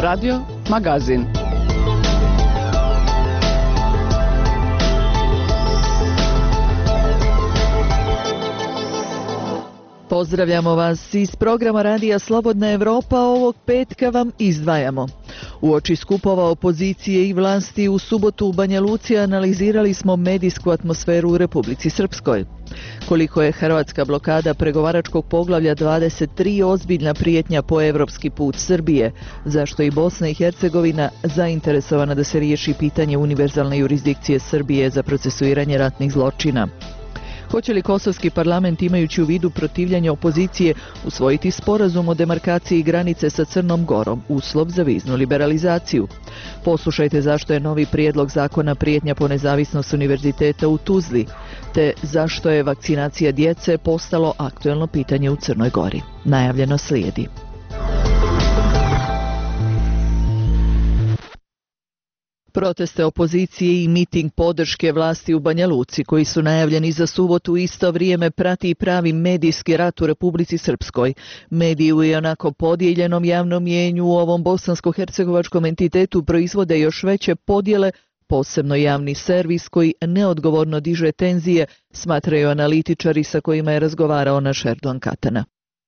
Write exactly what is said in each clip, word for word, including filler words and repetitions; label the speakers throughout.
Speaker 1: Radio Magazin.
Speaker 2: Pozdravljamo vas iz programa Radija Slobodna Evropa. Ovog petka vam izdvajamo. Uoči skupova opozicije i vlasti u subotu u Banja Luci analizirali smo medijsku atmosferu u Republici Srpskoj. Koliko je hrvatska blokada pregovaračkog poglavlja dvadeset tri ozbiljna prijetnja po evropski put Srbije, zašto i Bosna i Hercegovina zainteresovana da se riješi pitanje univerzalne jurisdikcije Srbije za procesuiranje ratnih zločina. Hoće li kosovski parlament, imajući u vidu protivljanje opozicije, usvojiti sporazum o demarkaciji granice sa Crnom Gorom, uslov za viznu liberalizaciju? Poslušajte zašto je novi prijedlog zakona prijetnja po nezavisnost univerziteta u Tuzli, te zašto je vakcinacija djece postalo aktuelno pitanje u Crnoj Gori. Najavljeno slijedi. Proteste opozicije i miting podrške vlasti u Banja Luci, koji su najavljeni za subotu, u isto vrijeme prati i pravi medijski rat u Republici Srpskoj. Mediji u ionako podijeljenom javnom mnijenju u ovom bosansko-hercegovačkom entitetu proizvode još veće podjele, posebno javni servis koji neodgovorno diže tenzije, smatraju analitičari sa kojima je razgovarao naš Erdogan Katana.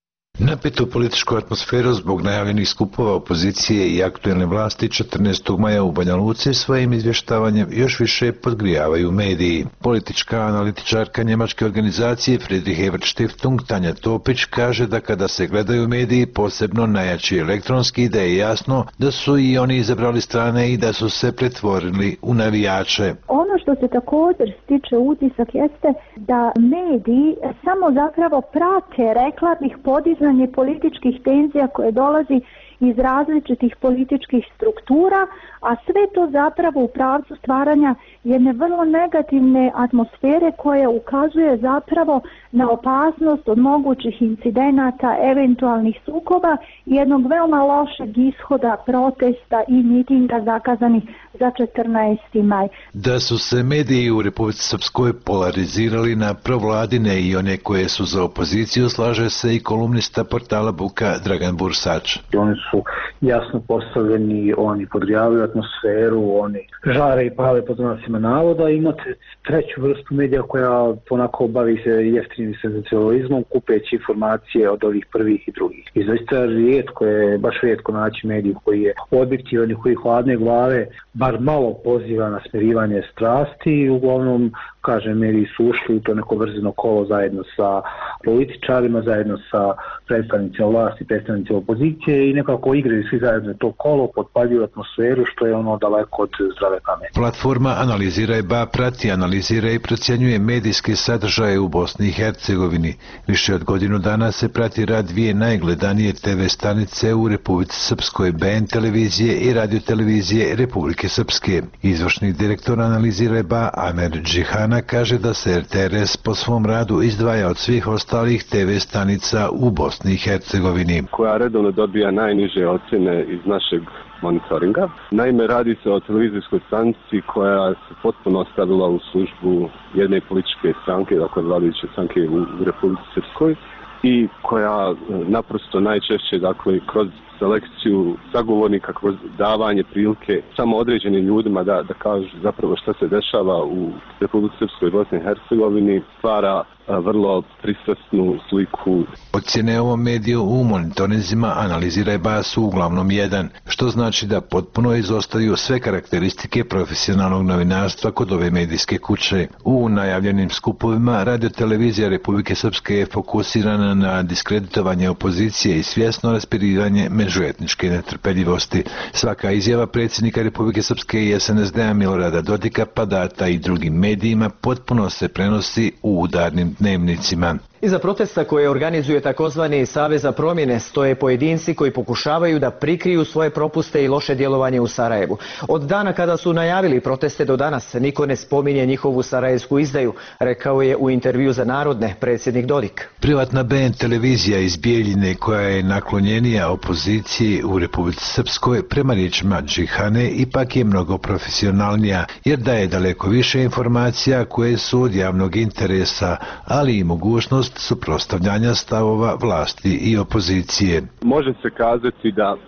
Speaker 3: Napetu političku atmosferu zbog najavljenih skupova opozicije i aktuelne vlasti četrnaestog maja u Banja Luci svojim izvještavanjem još više podgrijavaju mediji. Politička analitičarka njemačke organizacije Friedrich Ebert Stiftung Tanja Topić kaže da kada se gledaju mediji, posebno najjači elektronski, da je jasno da su i oni izabrali strane i da su se pretvorili u navijače.
Speaker 4: Ono što se također stiče utisak jeste da mediji samo zapravo prate, rekla bih, podizanje političkih tenzija koje dolazi iz različitih političkih struktura, a sve to zapravo u pravcu stvaranja jedne vrlo negativne atmosfere koja ukazuje zapravo na opasnost od mogućih incidenata, eventualnih sukoba i jednog veoma lošeg ishoda protesta i mitinga zakazanih za četrnaesti maj.
Speaker 3: Da su se mediji u Republici Srpskoj polarizirali na provladine i one koje su za opoziciju, slaže se i kolumnista portala Buka Dragan Bursač.
Speaker 5: Oni su jasno postavljeni, oni podgrijavaju atmosferu, oni žare i pale pod znacima navoda. Imate treću vrstu medija koja onako bavi se jeftinim senzacionalizmom, kupeći informacije od ovih prvih i drugih. I zaista rijetko je, baš rijetko naći medij koji je objektivan i koji hladne glave bar malo poziva na smirivanje strasti i uglavnom, kažem, mediji su ušli u to neko brzino kolo zajedno sa političarima, zajedno sa predstavnicima vlasti, predstavnicima opozicije i nekako igraju svi zajedno to kolo, potpaljuju atmosferu, što je ono daleko od zdrave pameti.
Speaker 3: Platforma Analiziraj ba prati, analizira i procjenjuje medijske sadržaje u Bosni i Hercegovini. Više od godinu dana se prati rad dvije najgledanije te ve stanice u Republici Srpskoj, B N televizije i radio televizije Republike Srpske. Izvršni direktor Analiziraj ba Amer Džihana kaže da se er te er es po svom radu izdvaja od svih ostalih te ve stanica u Bosni i Hercegovini,
Speaker 6: koja redovno dobija najniže ocjene iz našeg monitoringa. Naime, radi se o televizijskoj stanici koja se potpuno stavila u službu jedne političke stranke, dakle vladajuće stranke u Republici Srpskoj, i koja naprosto najčešće, dakle, kroz selekciju sagovornika, kroz davanje prilike samo određenim ljudima da, da kažu zapravo šta se dešava u Republici Srpskoj i Bosni i Hercegovini, stvara a, vrlo pristrasnu sliku.
Speaker 3: Ocjene ovom mediju u monitorinzima Analiziraj ba su uglavnom jedan, što znači da potpuno izostaju sve karakteristike profesionalnog novinarstva kod ove medijske kuće. U najavljenim skupovima radiotelevizija Republike Srpske je fokusirana na diskreditovanje opozicije i svjesno raspirivanje međuetničke netrpeljivosti. Svaka izjava predsjednika Republike Srpske i es en es de a Milorada Dodika pa data i drugim medijima potpuno se prenosi u udarnim dnevnicima.
Speaker 7: Iza protesta koje organizuje takozvani Savez za promjene stoje pojedinci koji pokušavaju da prikriju svoje propuste i loše djelovanje u Sarajevu. Od dana kada su najavili proteste do danas niko ne spominje njihovu sarajevsku izdaju, rekao je u intervju za Narodne predsjednik Dodik.
Speaker 3: Privatna B N televizija iz Bijeljine, koja je naklonjenija opoziciji u Republici Srpskoj, prema riječima Džihane ipak je mnogo profesionalnija, jer daje daleko više informacija koje su od javnog interesa, ali i mogućnost suprotstavljanja stavova vlasti i opozicije.
Speaker 6: Može se kazati da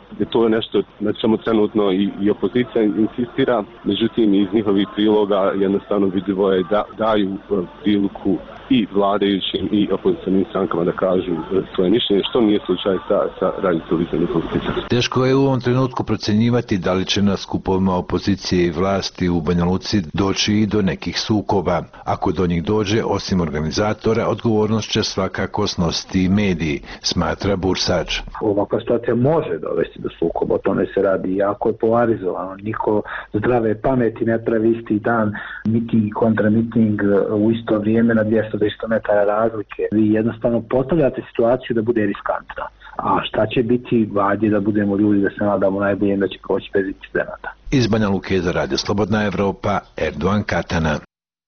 Speaker 6: je to nešto na čemu trenutno i, i opozicija insistira, međutim iz njihovih priloga jednostavno vidljivo je da daju priliku i vladajućim i opozicionim strankama da kažu svoje mišljenje, što nije slučaj sa, sa radiotelevizijom Republike Srpske.
Speaker 3: Teško je u ovom trenutku procjenjivati da li će na skupovima opozicije i vlasti u Banja Luci doći i do nekih sukoba. Ako do njih dođe, osim organizatora, odgovornost će svakako snositi i mediji, smatra Bursač.
Speaker 5: Ovakva situacija može dovesti do sukoba, o tome se radi, jako je polarizovano. Niko zdrave pameti ne pravi isti dan miting i kontramiting u isto vrijeme na dvjesto do tristo metara razlike. Vi jednostavno postavljate situaciju da bude riskantna. A šta će biti, vađe da budemo ljudi, da se nadamo najbolje da će proći bez incidenata.
Speaker 3: Iz Banja Luke za Radio Slobodna Evropa, Erdogan Katana.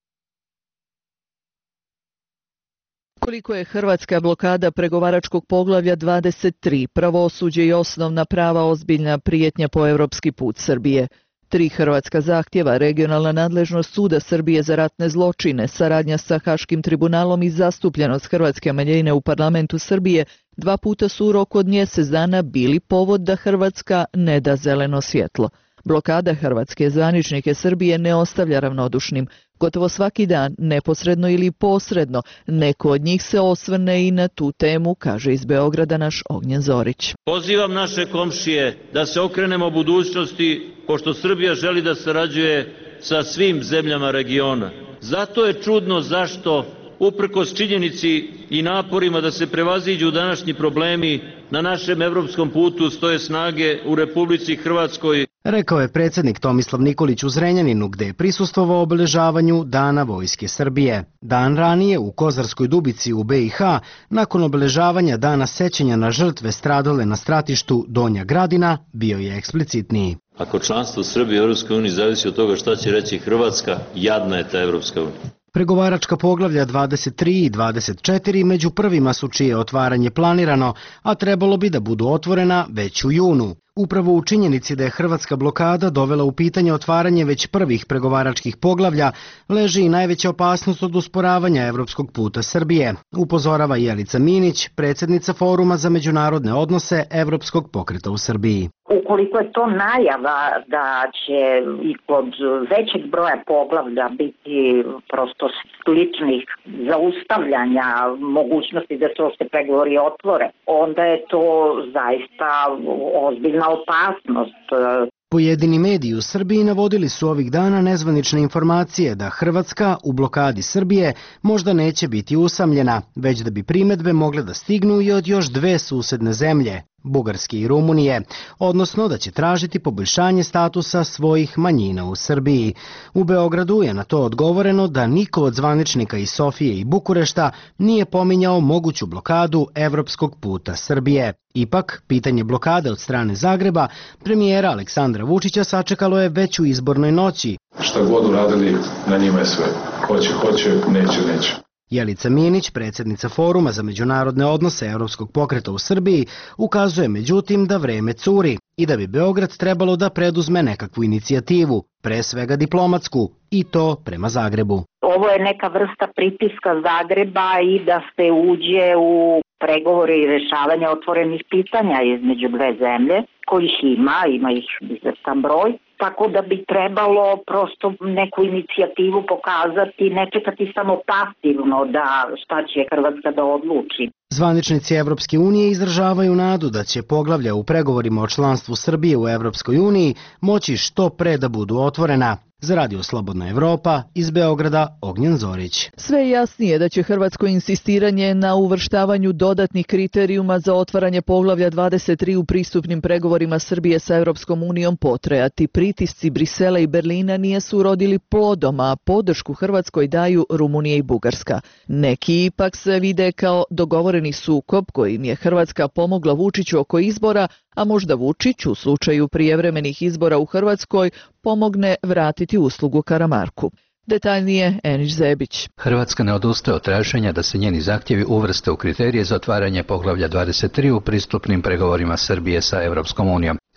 Speaker 2: Koliko je hrvatska blokada pregovaračkog poglavlja dvadeset tri, pravosuđe i osnovna prava ozbiljna prijetnja po europski put Srbije? Tri hrvatska zahtjeva, regionalna nadležnost Suda Srbije za ratne zločine, saradnja sa Haškim tribunalom i zastupljenost hrvatske manjine u parlamentu Srbije dva puta su u roku od mjesec dana bili povod da Hrvatska ne da zeleno svjetlo. Blokada hrvatske zvaničnike Srbije ne ostavlja ravnodušnim. Gotovo svaki dan, neposredno ili posredno, neko od njih se osvrne i na tu temu, kaže iz Beograda naš Ognjen Zorić.
Speaker 1: Pozivam naše komšije da se okrenemo budućnosti, pošto Srbija želi da sarađuje sa svim zemljama regiona. Zato je čudno zašto, uprkos činjenici i naporima da se prevaziđu današnji problemi, na našem evropskom putu stoje snage u Republici Hrvatskoj.
Speaker 8: Rekao je predsjednik Tomislav Nikolić u Zrenjaninu, gde je prisustvovao obeležavanju Dana Vojske Srbije. Dan ranije u Kozarskoj Dubici u be i ha, nakon obeležavanja Dana sećanja na žrtve stradale na stratištu Donja Gradina, bio je eksplicitniji.
Speaker 1: Ako članstvo Srbije u Europskoj uniji zavisi od toga šta će reći Hrvatska, jadna je ta Europska unija.
Speaker 8: Pregovaračka poglavlja dvadeset tri i dvadeset četiri među prvima su čije otvaranje planirano, a trebalo bi da budu otvorena već u junu. Upravo u činjenici da je hrvatska blokada dovela u pitanje otvaranje već prvih pregovaračkih poglavlja, leži i najveća opasnost od usporavanja evropskog puta Srbije, upozorava Jelica Minić, predsjednica Foruma za međunarodne odnose Evropskog pokreta u Srbiji.
Speaker 9: Ukoliko je to najava da će i kod većeg broja poglavlja biti prosto sličnih zaustavljanja mogućnosti da to se pregovori otvore, onda je to zaista ozbiljna opasnost.
Speaker 8: Pojedini mediji u Srbiji navodili su ovih dana nezvanične informacije da Hrvatska u blokadi Srbije možda neće biti usamljena, već da bi primedbe mogle da stignu i od još dve susedne zemlje, Bugarske i Rumunije, odnosno da će tražiti poboljšanje statusa svojih manjina u Srbiji. U Beogradu je na to odgovoreno da niko od zvaničnika iz Sofije i Bukurešta nije pominjao moguću blokadu evropskog puta Srbije. Ipak, pitanje blokade od strane Zagreba, premijera Aleksandra Vučića sačekalo je već u izbornoj noći.
Speaker 10: Šta god uradili, na njima je sve. Hoće, hoće, neće, neće.
Speaker 8: Jelica Minić, predsjednica Foruma za međunarodne odnose Evropskog pokreta u Srbiji, ukazuje međutim da vreme curi i da bi Beograd trebalo da preduzme nekakvu inicijativu, pre svega diplomatsku, i to prema Zagrebu.
Speaker 9: Ovo je neka vrsta pritiska Zagreba i da se uđe u pregovore i rešavanje otvorenih pitanja između dve zemlje, kojih ima, ima ih izvestan broj. Tako da bi trebalo prosto neku inicijativu pokazati, ne čekati samo pasivno da šta će Hrvatska da odluči.
Speaker 8: Zvaničnici Evropske unije izražavaju nadu da će poglavlja u pregovorima o članstvu Srbije u Evropskoj uniji moći što pre da budu otvorena. Za Radio Slobodna Evropa, iz Beograda, Ognjen Zorić.
Speaker 2: Sve je jasnije da će hrvatsko insistiranje na uvrštavanju dodatnih kriterijuma za otvaranje poglavlja dvadeset tri u pristupnim pregovorima Srbije sa Evropskom unijom potrajati. Pritisci Brisela i Berlina nije su urodili plodom, a podršku Hrvatskoj daju Rumunija i Bugarska. Neki ipak se vide kao dogovoreni sukob kojim je Hrvatska pomogla Vučiću oko izbora, a možda Vučić u slučaju prijevremenih izbora u Hrvatskoj pomogne vratiti uslugu Karamarku. Detaljnije Enić Zebić.
Speaker 11: Hrvatska ne odustaje od traženja da se njeni zahtjevi uvrste u kriterije za otvaranje poglavlja dvadeset tri u pristupnim pregovorima Srbije sa Evropskom unijom.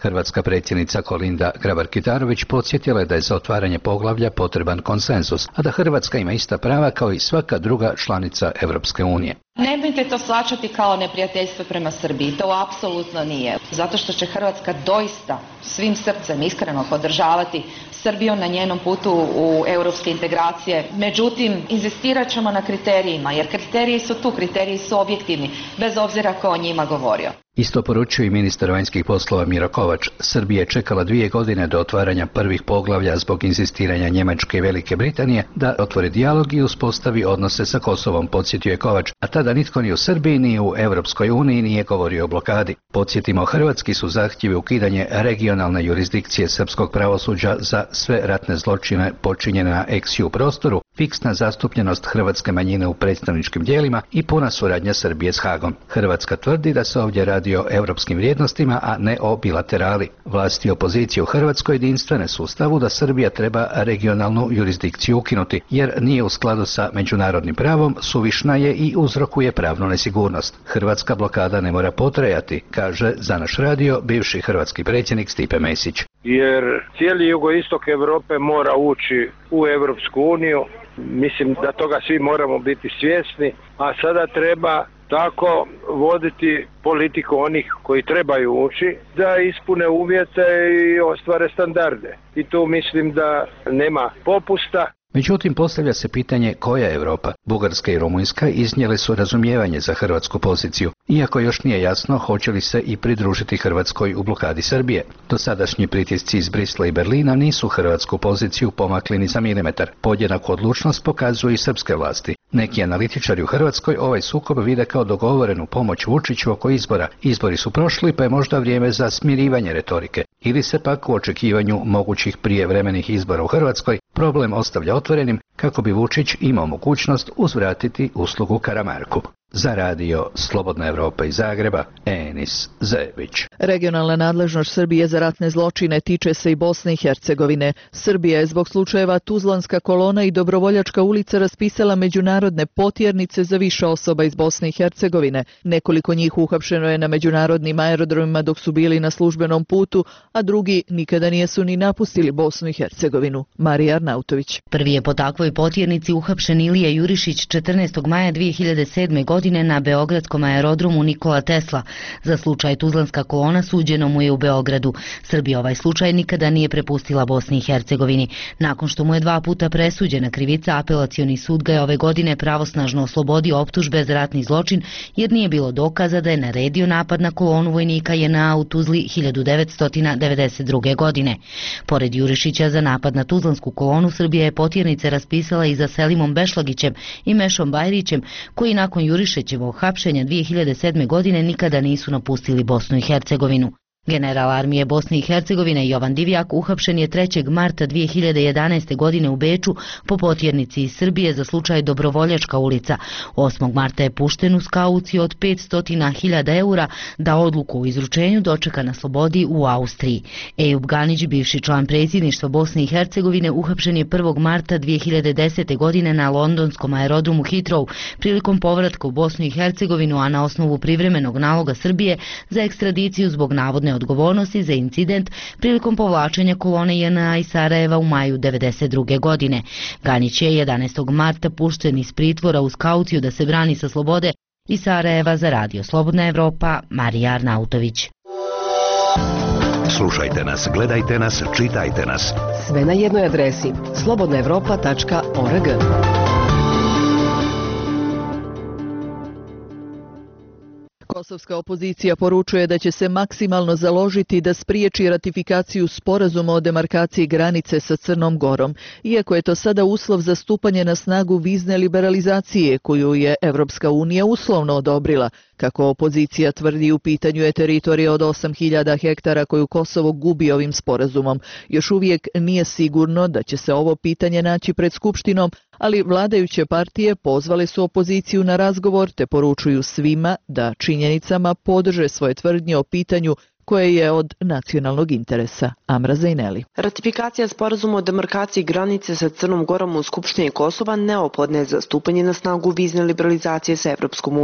Speaker 11: Hrvatska predsjednica Kolinda Grabar-Kitarović podsjetila je da je za otvaranje poglavlja potreban konsenzus, a da Hrvatska ima ista prava kao i svaka druga članica Europske unije.
Speaker 12: Nemojte to shvaćati kao neprijateljstvo prema Srbiji, to apsolutno nije. Zato što će Hrvatska doista svim srcem iskreno podržavati Srbiju na njenom putu u europske integracije. Međutim, inzistirat ćemo na kriterijima, jer kriteriji su tu, kriteriji su objektivni, bez obzira ko o njima govorio.
Speaker 11: Isto poručuje i ministar vanjskih poslova Miro Kovač. Srbija je čekala dvije godine do otvaranja prvih poglavlja zbog inzistiranja Njemačke i Velike Britanije da otvori dijalog i uspostavi odnose sa Kosovom, podsjetio je Kovač, a tada nitko ni u Srbiji ni u Europskoj uniji nije govorio o blokadi. Podsjetimo, hrvatski su zahtjevi ukidanje regionalne jurisdikcije srpskog pravosuđa za sve ratne zločine počinjene na ex-ju prostoru, fiksna zastupljenost hrvatske manjine u predstavničkim tijelima i puna suradnja Srbije s Hagom. Hrvatska tvrdi da se ovdje radi o europskim vrijednostima, a ne o bilaterali. Vlasti opozicije u Hrvatskoj jedinstvene su u stavu da Srbija treba regionalnu jurisdikciju ukinuti, jer nije u skladu sa međunarodnim pravom, suvišna je i uzrokuje pravnu nesigurnost. Hrvatska blokada ne mora potrajati, kaže za naš radio bivši hrvatski predsjednik Stipe Mesić.
Speaker 13: Jer cijeli jugoistok Europe mora ući u Europsku uniju. Mislim da toga svi moramo biti svjesni, a sada treba tako voditi politiku onih koji trebaju ući da ispune uvjete i ostvare standarde. I tu mislim da nema popusta.
Speaker 11: Međutim, postavlja se pitanje koja je Europa. Bugarska i Rumunjska iznijele su razumijevanje za hrvatsku poziciju, iako još nije jasno hoće li se i pridružiti Hrvatskoj u blokadi Srbije. Dosadašnji pritisci iz Brisla i Berlina nisu hrvatsku poziciju pomakli ni za milimetar. Podjednaku odlučnost pokazuju i srpske vlasti. Neki analitičari u Hrvatskoj ovaj sukob vide kao dogovorenu pomoć Vučiću oko izbora. Izbori su prošli, pa je možda vrijeme za smirivanje retorike. Ili se pak u očekivanju mogućih prijevremenih izbora u Hrvatskoj problem ostavlja otvorenim kako bi Vučić imao mogućnost uzvratiti uslugu Karamarku. Za radio Slobodna Evropa iz Zagreba, Enis Zebić.
Speaker 2: Regionalna nadležnost Srbije za ratne zločine tiče se i Bosne i Hercegovine. Srbija je zbog slučajeva Tuzlanska kolona i Dobrovoljačka ulica raspisala međunarodne potjernice za više osoba iz Bosne i Hercegovine. Nekoliko njih uhapšeno je na međunarodnim aerodromima dok su bili na službenom putu, a drugi nikada nisu ni napustili Bosnu i Hercegovinu. Marija Arnautović.
Speaker 14: Prvi je po takvoj potjernici uhapšen Ilija Jurišić četrnaestog maja dvije hiljade sedme. godine na beogradskom aerodromu Nikola Tesla. Za slučaj Tuzlanska kolona suđeno mu je u Beogradu. Srbija ovaj slučaj nikada nije prepustila Bosni i Hercegovini. Nakon što mu je dva puta presuđena krivica, apelacioni sud ga je ove godine pravosnažno oslobodio optužbe za ratni zločin, jer nije bilo dokaza da je naredio napad na kolonu vojnika J N A u Tuzli hiljadu devetsto devedeset druge. godine. Pored Jurišića za napad na Tuzlansku kolonu, Srbija je potjernice raspisala i za Selimom Bešlagićem i Mešom Bajrićem, koji nakon Jurišićevog hapšenja dvije hiljade sedme. godine nikada nisu napustili Bosnu i Hercegovinu. General armije Bosne i Hercegovine Jovan Divjak uhapšen je trećeg marta dvije hiljade jedanaeste. godine u Beču po potjernici iz Srbije za slučaj Dobrovoljačka ulica. osmog marta je pušten uz kauciju od petsto hiljada eura da odluku o izručenju dočeka na slobodi u Austriji. Ejub Ganić, bivši član predsjedništva Bosne i Hercegovine, uhapšen je prvog marta dvije hiljade desete. godine na londonskom aerodromu Heathrow prilikom povratka u Bosnu i Hercegovinu, a na osnovu privremenog naloga Srbije za ekstradiciju zbog navodne odgovornosti za incident prilikom povlačenja kolone J N A iz Sarajeva u maju devedeset druge. godine. Ganić je jedanaestog marta pušten iz pritvora uz kauciju da se brani sa slobode iz Sarajeva. Za radio Slobodna Evropa, Marija Arnautović.
Speaker 15: Slušajte nas, gledajte nas, čitajte nas.
Speaker 16: Sve na jednoj adresi slobodna evropa tačka org.
Speaker 2: Kosovska opozicija poručuje da će se maksimalno založiti da spriječi ratifikaciju sporazuma o demarkaciji granice sa Crnom Gorom, iako je to sada uslov za stupanje na snagu vizne liberalizacije koju je Evropska unija uslovno odobrila. Kako opozicija tvrdi, u pitanju je teritorija od osam hiljada hektara koju Kosovo gubi ovim sporazumom. Još uvijek nije sigurno da će se ovo pitanje naći pred Skupštinom, ali vladajuće partije pozvale su opoziciju na razgovor te poručuju svima da činjenicama podrže svoje tvrdnje o pitanju koje je od nacionalnog interesa. Amra Zajneli.
Speaker 17: Ratifikacija sporazuma o demarkaciji granice sa Crnom Gorom u Skupštini Kosova neophodna je za stupanje na snagu vizne liberalizacije sa Evropskom unijom.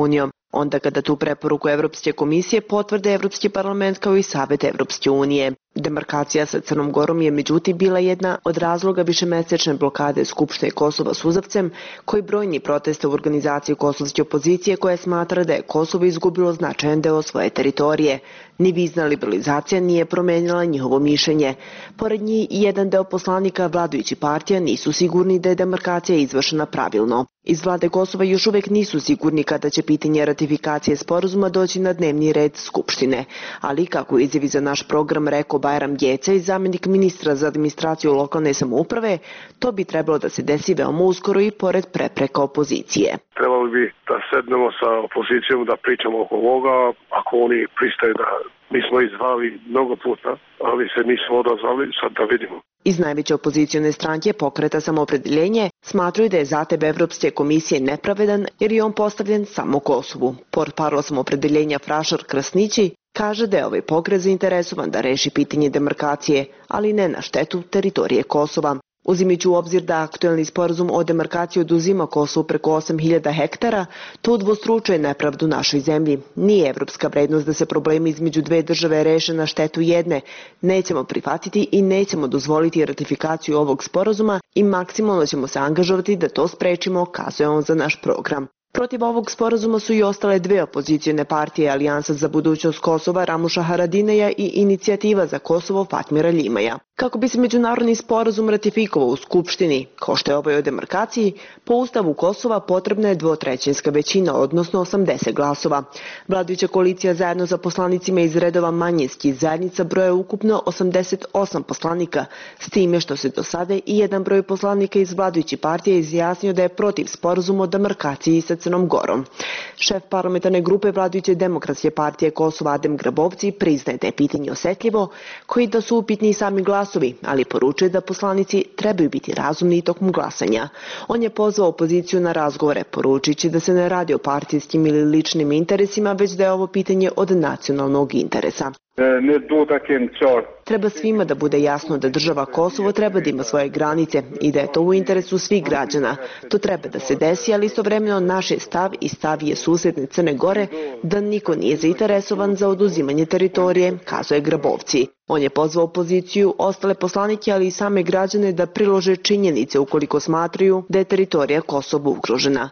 Speaker 17: onda kada tu preporuku Evropske komisije potvrde Evropski parlament kao i Savet Evropske unije. Demarkacija sa Crnom Gorom je međutim bila jedna od razloga višemesečne blokade Skupštine Kosova suzavcem, koji brojni proteste u organizaciji kosovske opozicije koja smatra da je Kosovo izgubilo značajan deo svoje teritorije. Ni vizna liberalizacija nije promenila njihovo mišljenje. Pored njih, jedan deo poslanika vladajući partija nisu sigurni da je demarkacija izvršena pravilno. Iz vlade Kosova još uvek nisu sigurni kada će pitanje ratifikacije sporazuma doći na dnevni red Skupštine. Ali, kako izjavi za naš program rekao Bajram Gjecej, zamjenik ministra za administraciju lokalne samouprave, to bi trebalo da se desi veoma uskoro i pored prepreka opozicije.
Speaker 18: Trebali bi da sednemo sa opozicijom da pričamo oko ovoga, ako oni pristaju da mi smo izvali mnogo puta, ali se nismo odazvali, sad da vidimo.
Speaker 17: Iz najveće opozicione stranke Pokreta Samoopredeljenje smatruju da je zahtjev Evropske komisije nepravedan jer je on postavljen samo Kosovu. Portparol Samoopredeljenja Frašar Krasnići kaže da je ovaj pokret zainteresovan da reši pitanje demarkacije, ali ne na štetu teritorije Kosova. Uzimajući u obzir da aktuelni sporazum o demarkaciji oduzima Kosovu preko osam hiljada hektara, to udvostručuje nepravdu našoj zemlji. Nije evropska vrednost da se problemi između dve države reše na štetu jedne. Nećemo prihvatiti i nećemo dozvoliti ratifikaciju ovog sporazuma i maksimalno ćemo se angažovati da to sprečimo, kazuje on za naš program. Protiv ovog sporazuma su i ostale dve opozicijone partije, Alijansa za budućnost Kosova Ramuša Haradineja i Inicijativa za Kosovo Fatmira Ljimaja. Kako bi se međunarodni sporazum ratifikovao u Skupštini, kao što je ovaj o demarkaciji, po Ustavu Kosova potrebna je dvotrećinska većina, odnosno osamdeset glasova. Vladajuća koalicija zajedno za poslanicima iz redova manjinskih zajednica broje ukupno osamdeset osam poslanika, s time što se do sada i jedan broj poslanika iz vladajuće partije izjasnio da je protiv sporazuma o demarkaciji sa Crnom Gorom. Šef parlamentarne grupe vladajuće Demokratske partije Kosova Adem Grabovci priznaje da je pitanje osetljivo, koji da su upitni i sami glasovi, ali poručuje da poslanici trebaju biti razumni i tokom glasanja. On je pozvao opoziciju na razgovore, poručujući da se ne radi o partijskim ili ličnim interesima, već da je ovo pitanje od nacionalnog interesa. Treba svima da bude jasno da država Kosovo treba da ima svoje granice i da je to u interesu svih građana. To treba da se desi, ali istovremeno naš je stav i stav je susedne Crne Gore da niko nije zainteresovan za oduzimanje teritorije, kazuje Grabovci. On je pozvao opoziciju, ostale poslanike, ali i same građane da prilože činjenice ukoliko smatraju da je teritorija Kosova ugrožena.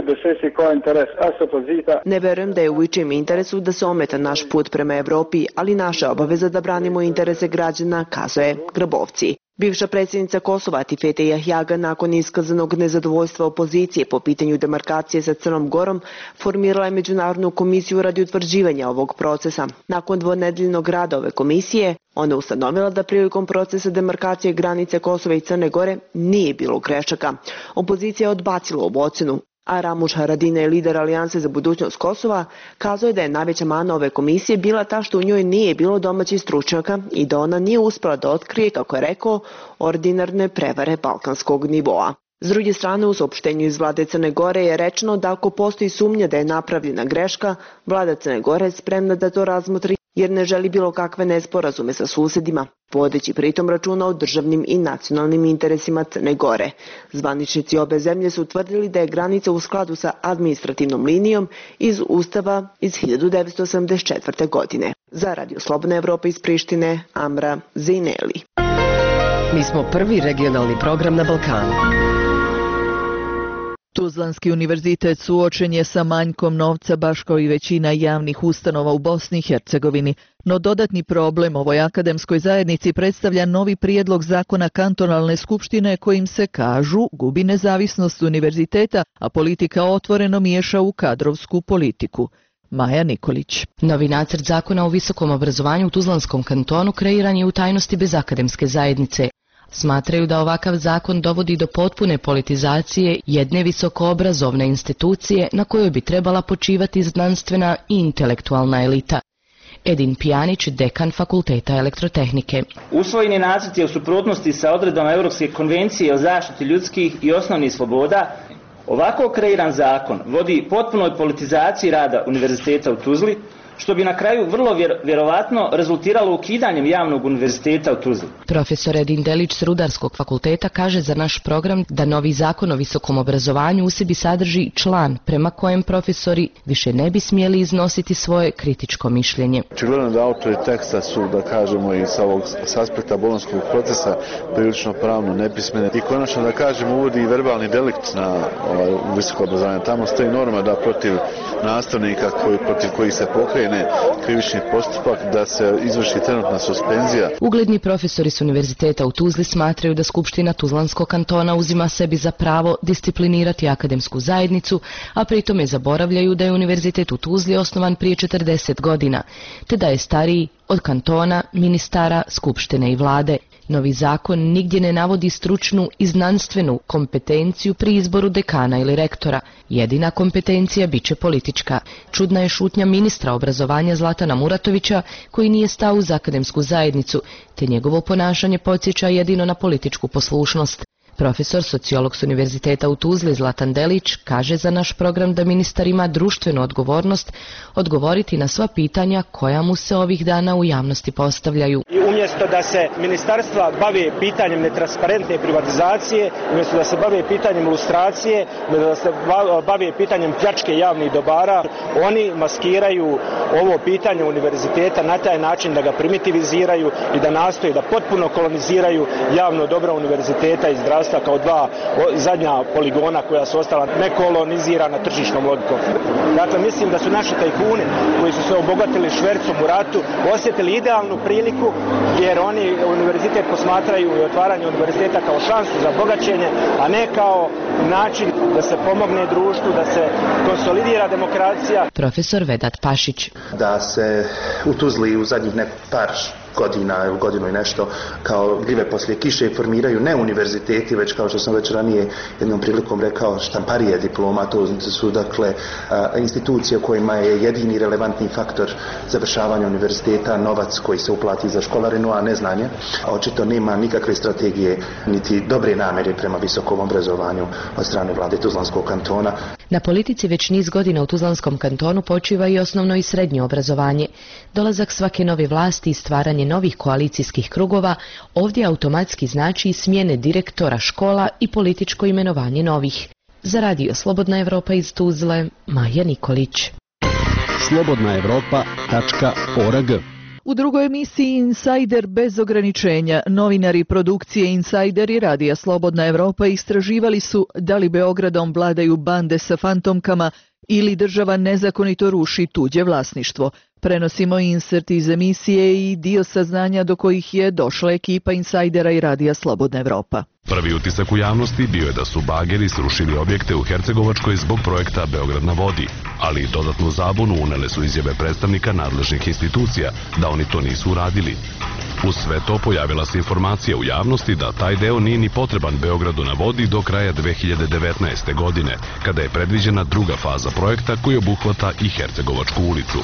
Speaker 17: Ne verujem da je u ičijem interesu da se ometa naš put prema Evropi, ali naša obaveza da branimo interese građana, kazuje Grabovci. Bivša predsjednica Kosova Atifete Jahjaga nakon iskazanog nezadovoljstva opozicije po pitanju demarkacije sa Crnom Gorom formirala je međunarodnu komisiju radi utvrđivanja ovog procesa. Nakon dvonedeljnog rada ove komisije, ona ustanovila da prilikom procesa demarkacije granice Kosova i Crne Gore nije bilo grešaka. Opozicija je odbacila ovu ocenu, a Ramuš Haradinaj, lider Alijanse za budućnost Kosova, kazao je da je najveća mana ove komisije bila ta što u njoj nije bilo domaćih stručnjaka i da ona nije uspela da otkrije, kako je rekao, ordinarne prevare balkanskog nivoa. S druge strane, u saopštenju iz vlade Crne Gore je rečeno da ako postoji sumnja da je napravljena greška, vlada Crne Gore je spremna da to razmotri jer ne želi bilo kakve nesporazume sa susedima, vodeći pritom računa o državnim i nacionalnim interesima Crne Gore. Zvaničnici obe zemlje su utvrdili da je granica u skladu sa administrativnom linijom iz Ustava iz hiljadu devetsto sedamdeset četvrte. godine. Za Radio Slobodna Evropa iz Prištine, Amra Zejneli.
Speaker 16: Mi smo prvi regionalni program na Balkanu.
Speaker 2: Tuzlanski univerzitet suočen je sa manjkom novca baš kao i većina javnih ustanova u Bosni i Hercegovini, no dodatni problem ovoj akademskoj zajednici predstavlja novi prijedlog zakona kantonalne skupštine kojim se, kažu, gubi nezavisnost univerziteta, a politika otvoreno miješa u kadrovsku politiku. Maja Nikolić.
Speaker 19: Novi nacrt zakona o visokom obrazovanju u Tuzlanskom kantonu kreiran je u tajnosti bez akademske zajednice. Smatraju da ovakav zakon dovodi do potpune politizacije jedne visokoobrazovne institucije na kojoj bi trebala počivati znanstvena i intelektualna elita. Edin Pjanić, dekan Fakulteta elektrotehnike.
Speaker 20: Usvojeni nacrt je u suprotnosti sa odredbama Europske konvencije o zaštiti ljudskih i osnovnih sloboda. Ovako kreiran zakon vodi potpunoj politizaciji rada univerziteta u Tuzli, što bi na kraju vrlo vjer, vjerovatno rezultiralo ukidanjem javnog univerziteta u Tuzli.
Speaker 19: Profesor Edin Delić s Rudarskog fakulteta kaže za naš program da novi zakon o visokom obrazovanju u sebi sadrži član prema kojem profesori više ne bi smjeli iznositi svoje kritičko mišljenje.
Speaker 21: Očigledno da autori teksta su, da kažemo, i sa ovog s aspekta bolonjskog procesa prilično pravno nepismeni i konačno, da kažemo, uvodi i verbalni delikt na ovaj, visoko obrazovanje. Tamo stoji norma da protiv nastavnika koji, protiv kojih se pokrene krivični postupak, da se izvrši trenutna suspenzija.
Speaker 19: Ugledni profesori s univerziteta u Tuzli smatraju da Skupština Tuzlanskog kantona uzima sebi za pravo disciplinirati akademsku zajednicu, a pritome zaboravljaju da je univerzitet u Tuzli osnovan prije četrdeset godina, te da je stariji od kantona, ministara, skupštine i vlade. Novi zakon nigdje ne navodi stručnu i znanstvenu kompetenciju pri izboru dekana ili rektora. Jedina kompetencija bit će politička. Čudna je šutnja ministra obrazovanja Zlatana Muratovića, koji nije stao uz akademsku zajednicu, te njegovo ponašanje podsjeća jedino na političku poslušnost. Profesor, sociolog s univerziteta u Tuzli Zlatan Delić kaže za naš program da ministar ima društvenu odgovornost odgovoriti na sva pitanja koja mu se ovih dana u javnosti postavljaju.
Speaker 22: I umjesto da se ministarstva bave pitanjem netransparentne privatizacije, umjesto da se bave pitanjem lustracije, umjesto da se bave pitanjem pljačke javnih dobara, oni maskiraju ovo pitanje univerziteta na taj način da ga primitiviziraju i da nastoje da potpuno koloniziraju javno dobro univerziteta i zdravstva kao dva zadnja poligona koja su ostala nekolonizirana tržišnom logikom. Dakle, mislim da su naši tajkuni koji su se obogatili švercom u ratu osjetili idealnu priliku jer oni univerzitet posmatraju i otvaranje univerziteta kao šansu za bogaćenje, a ne kao način da se pomogne društvu, da se konsolidira demokracija.
Speaker 19: Profesor Vedat Pašić.
Speaker 23: Da se u Tuzli u zadnjih nekog par godina ili godinu i nešto kao gljive poslije kiše formiraju ne univerziteti, već kao što sam već ranije jednom prilikom rekao štamparije diploma, to su dakle institucije kojima je jedini relevantni faktor završavanja univerziteta novac koji se uplati za školarinu, a ne znanje. Očito nema nikakve strategije niti dobre namjere prema visokom obrazovanju od strane vlade Tuzlanskog kantona.
Speaker 19: Na politici već niz godina u Tuzlanskom kantonu počiva i osnovno i srednje obrazovanje. Dolazak svake nove vlasti i stvaranje novih koalicijskih krugova ovdje automatski znači smjene direktora škola i političko imenovanje novih. Za radio Slobodna Evropa iz Tuzle, Maja Nikolić.
Speaker 24: slobodna evropa tačka org.
Speaker 2: U drugoj emisiji Insider bez ograničenja, novinari produkcije Insider i radija Slobodna Evropa istraživali su da li Beogradom vladaju bande sa fantomkama ili država nezakonito ruši tuđe vlasništvo. Prenosimo insert iz emisije i dio saznanja do kojih je došla ekipa Insajdera i radija Slobodna Evropa.
Speaker 25: Prvi utisak u javnosti bio je da su bageri srušili objekte u Hercegovačkoj zbog projekta Beograd na vodi, ali i dodatnu zabunu unele su izjave predstavnika nadležnih institucija da oni to nisu uradili. Uz sve to pojavila se informacija u javnosti da taj deo nije ni potreban Beogradu na vodi do kraja dve hiljade devetnaeste. godine, kada je predviđena druga faza projekta koji obuhvata i Hercegovačku ulicu.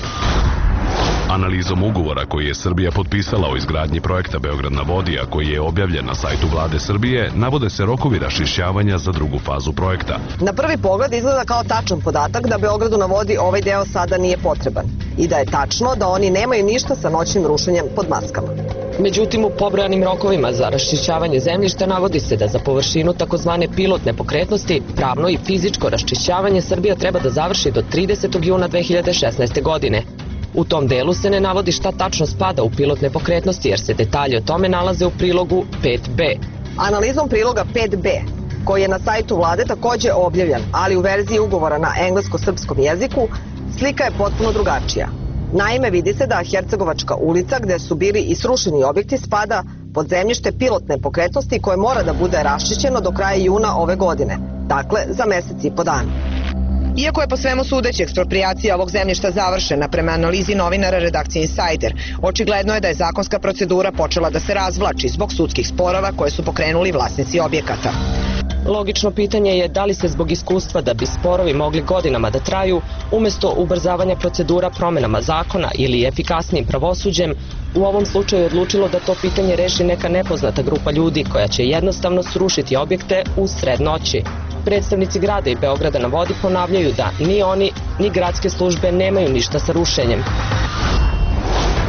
Speaker 25: Analizom ugovora koji je Srbija potpisala o izgradnji projekta Beograd na vodi, a koji je objavljen na sajtu vlade Srbije, navode se rokovi raščišćavanja za drugu fazu projekta.
Speaker 26: Na prvi pogled izgleda kao tačan podatak da Beogradu na vodi ovaj deo sada nije potreban i da je tačno da oni nemaju ništa sa noćnim rušenjem pod maskama.
Speaker 27: Međutim, u pobrojanim rokovima za raščišćavanje zemljišta navodi se da za površinu takozvane pilot nepokretnosti pravno i fizičko raščišćavanje Srbija treba da završi do tridesetog juna dve hiljade šesnaeste. godine. U tom delu se ne navodi šta tačno spada u pilot nepokretnosti, jer se detalji o tome nalaze u prilogu pet be.
Speaker 26: Analizom priloga pet be, koji je na sajtu vlade takođe objavljen, ali u verziji ugovora na englesko-srpskom jeziku, slika je potpuno drugačija. Naime, vidi se da Hercegovačka ulica, gde su bili i srušeni objekti, spada pod zemljište pilot nepokretnosti koje mora da bude raščišćeno do kraja juna ove godine, dakle za mesec i po dana. Iako je po svemu sudeći eksproprijacija ovog zemljišta završena prema analizi novinara redakcije Insider, očigledno je da je zakonska procedura počela da se razvlači zbog sudskih sporova koje su pokrenuli vlasnici objekata.
Speaker 27: Logično pitanje je da li se zbog iskustva da bi sporovi mogli godinama da traju, umesto ubrzavanja procedura promenama zakona ili efikasnijim pravosuđem, u ovom slučaju odlučilo da to pitanje reši neka nepoznata grupa ljudi koja će jednostavno srušiti objekte u sred noći. Predstavnici grada i Beograda na vodi ponavljaju da ni oni, ni gradske službe nemaju ništa sa rušenjem.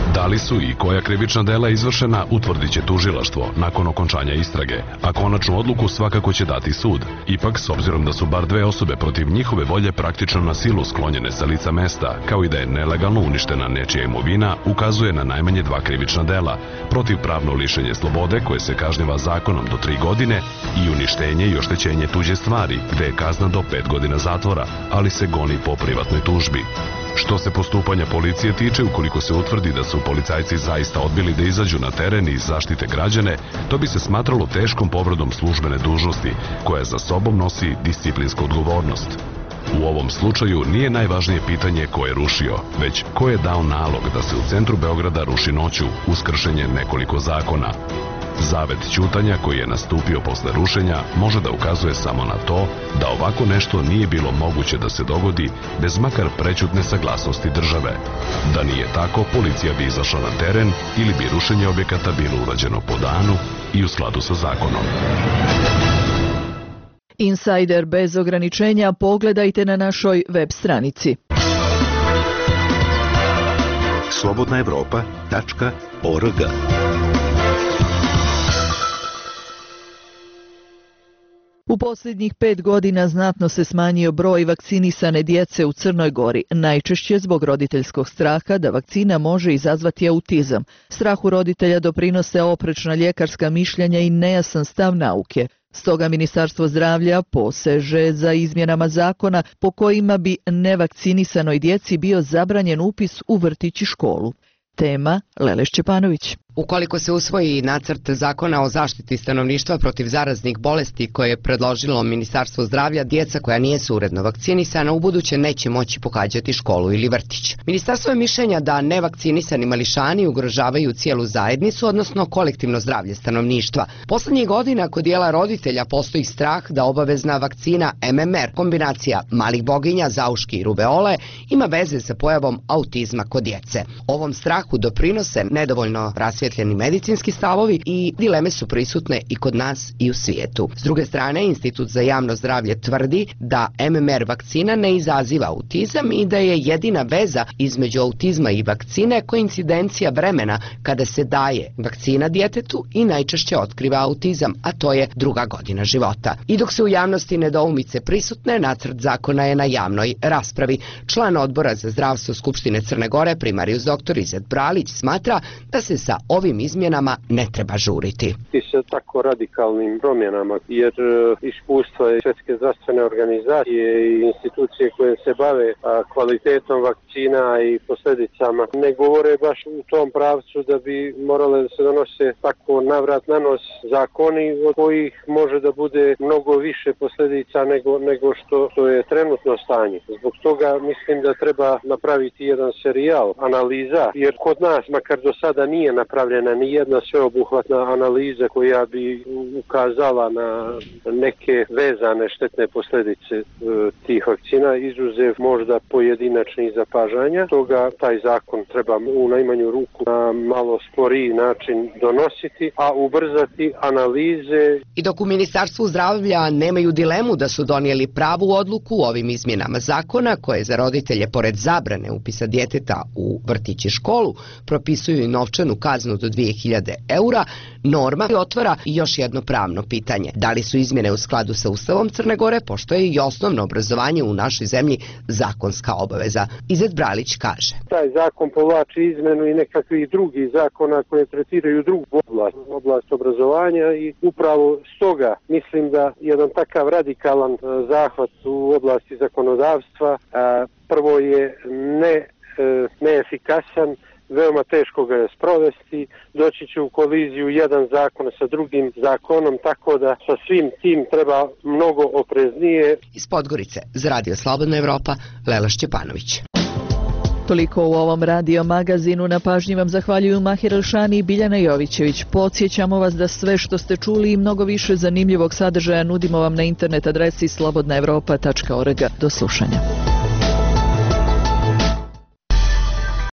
Speaker 25: Da li su i koja krivična dela izvršena utvrdit će tužilaštvo nakon okončanja istrage, a konačnu odluku svakako će dati sud. Ipak, s obzirom da su bar dve osobe protiv njihove volje praktično na silu sklonjene sa lica mesta, kao i da je nelegalno uništena nečija imovina, ukazuje na najmanje dva krivična dela, protivpravno lišenje slobode koje se kažnjava zakonom do tri godine i uništenje i oštećenje tuđe stvari, gde je kazna do pet godina zatvora, ali se goni po privatnoj tužbi. Što se postupanja policije tiče, ukoliko se utvrdi da su policajci zaista odbili da izađu na teren i zaštite građane, to bi se smatralo teškom povredom službene dužnosti, koja za sobom nosi disciplinsku odgovornost. U ovom slučaju nije najvažnije pitanje ko je rušio, već ko je dao nalog da se u centru Beograda ruši noću uz kršenje nekoliko zakona. Zavet ćutanja koji je nastupio posle rušenja može da ukazuje samo na to da ovako nešto nije bilo moguće da se dogodi bez makar prećutne saglasnosti države. Da nije tako, policija bi izašla na teren ili bi rušenje objekata bilo urađeno po danu i u skladu sa zakonom.
Speaker 2: Insider bez ograničenja pogledajte na našoj web stranici.
Speaker 15: slobodna evropa tačka org.
Speaker 2: U posljednjih pet godina znatno se smanjio broj vakcinisane djece u Crnoj Gori, najčešće zbog roditeljskog straha da vakcina može izazvati autizam. Strahu roditelja doprinose oprečna ljekarska mišljenja i nejasan stav nauke. Stoga Ministarstvo zdravlja poseže za izmjenama zakona po kojima bi nevakcinisanoj djeci bio zabranjen upis u vrtić i školu. Tema Lele Šćepanović.
Speaker 1: Ukoliko se usvoji nacrt zakona o zaštiti stanovništva protiv zaraznih bolesti koje je predložilo Ministarstvo zdravlja, djeca koja nijesu uredno vakcinisana ubuduće neće moći pohađati školu ili vrtić. Ministarstvo je mišljenja da nevakcinisani mališani ugrožavaju cijelu zajednicu, odnosno kolektivno zdravlje stanovništva. Poslednjih godina kod dijela roditelja postoji strah da obavezna vakcina M M R, kombinacija malih boginja, zauški i rubeole, ima veze sa pojavom autizma kod djece. Ovom strahu doprinose nedovoljno rasvjetljeni medicinski stavovi i dileme su prisutne i kod nas i u svijetu. S druge strane, Institut za javno zdravlje tvrdi da M M R vakcina ne izaziva autizam i da je jedina veza između autizma i vakcine koincidencija vremena kada se daje vakcina djetetu i najčešće otkriva autizam, a to je druga godina života. I dok se u javnosti nedoumice prisutne, nacrt zakona je na javnoj raspravi. Član odbora za zdravstvo Skupštine Crne Gore, primarius doktor Izet Bralić, smatra da se sa ovim izmjenama ne treba žuriti.
Speaker 3: I sa tako radikalnim promjenama, jer iskustva Svjetske zdravstvene organizacije i institucije koje se bave kvalitetom vakcina i posljedicama ne govore baš u tom pravcu da bi morale da se donose tako navrat na nos zakoni od kojih može da bude mnogo više posljedica nego, nego što, što je trenutno stanje. Zbog toga mislim da treba napraviti jedan serijal analiza, jer kod nas, makar do sada nije napravljena ni jedna sveobuhvatna analiza koja bi ukazala na neke vezane štetne posljedice e, tih vakcina, izuzev možda pojedinačnih zapažanja. Toga taj zakon treba u najmanju ruku na malo sporiji način donositi, a ubrzati analize.
Speaker 1: I dok u Ministarstvu zdravlja nemaju dilemu da su donijeli pravu odluku u ovim izmjenama zakona, koje za roditelje pored zabrane upisa djeteta u vrtić i školu propisuju i novčanu kaznu do dvije hiljade eura, norma otvara još jedno pravno pitanje. Da li su izmjene u skladu sa Ustavom Crne Gore, pošto je i osnovno obrazovanje u našoj zemlji zakonska obaveza? Izet Bralić kaže.
Speaker 3: Taj zakon povlači izmenu i nekakvih drugih zakona koje tretiraju drugu oblast, oblast obrazovanja, i upravo stoga mislim da jedan takav radikalan zahvat u oblasti zakonodavstva prvo je ne, neefikasan, veoma teško ga je sprovesti, doći će u koliziju jedan zakon sa drugim zakonom, tako da sa svim tim treba mnogo opreznije.
Speaker 1: Iz Podgorice, za Radio Slobodna Evropa, Lela Šćepanović.
Speaker 2: Toliko u ovom radio magazinu. Na pažnji vam zahvaljuju Mahir Elšani i Biljana Jovićević. Podsjećamo vas da sve što ste čuli i mnogo više zanimljivog sadržaja nudimo vam na internet adresi slobodna evropa tačka org. Do slušanja.